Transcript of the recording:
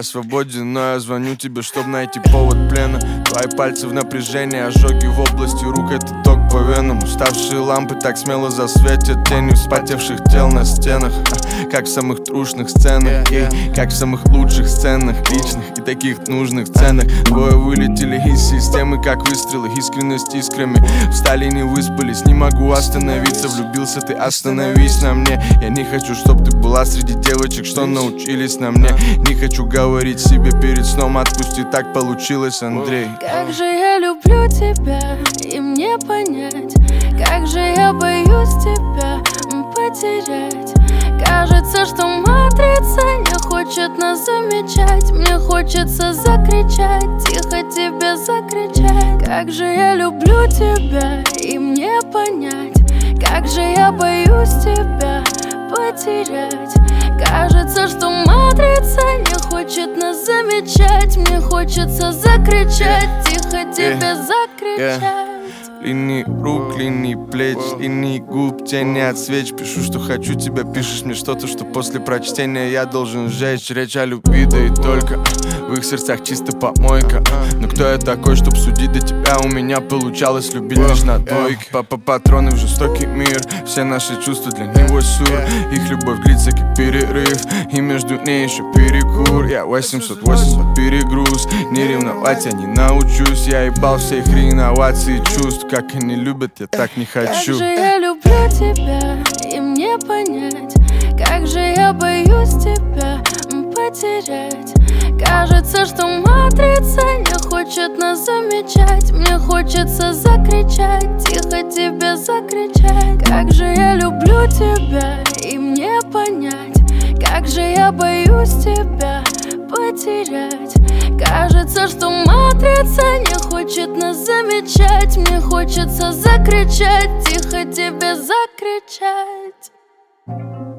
Я свободен, но я звоню тебе, чтоб найти повод плена. Твои пальцы в напряжении, ожоги в области рук, это ток по венам. Уставшие лампы так смело засветят тенью вспотевших тел на стенах. Как в самых трушных сценах, и как в самых лучших сценах, личных и таких нужных ценах. Двое вылетели из системы, как выстрелы, искренность искрами. Встали, не выспались, не могу остановиться. Влюбился ты, остановись на мне. Я не хочу, чтоб ты была среди девочек, что научились на мне. Не хочу говорить себе перед сном, отпусти, так получилось, Андрей. Как же я люблю тебя, и мне понять, как же я боюсь тебя потерять. Кажется, что матрица не хочет нас замечать. Мне хочется закричать, тихо тебе закричать. Как же я люблю тебя, и мне понять, как же я боюсь тебя потерять. Кажется, что матрица не хочет нас замечать. Мне хочется закричать, тихо тебе закричать. Линии рук, линии плеч, линии губ, тени от свеч. Пишу, что хочу тебя, пишешь мне что-то, что после прочтения я должен сжечь. Речь о любви, да и только в их сердцах чисто помойка. Но кто я такой, чтоб судить до тебя? У меня получалось любить лишь на двойке. Папа патроны в жестокий мир, все наши чувства для него сюр. Их любовь длится как перерыв, и между ней еще перекур. Я 880 перегруз, не ревновать я не научусь. Я ебал все их реновации чувств. Как они любят, я так не хочу. Как же я люблю тебя, и мне понять, как же я боюсь тебя потерять. Кажется, что матрица не хочет нас замечать. Мне хочется закричать, тихо тебе закричать. Как же я люблю тебя, и мне понять, как же я боюсь тебя потерять. Кажется, что матрица не хочет нас замечать. Мне хочется закричать, тихо тебе закричать.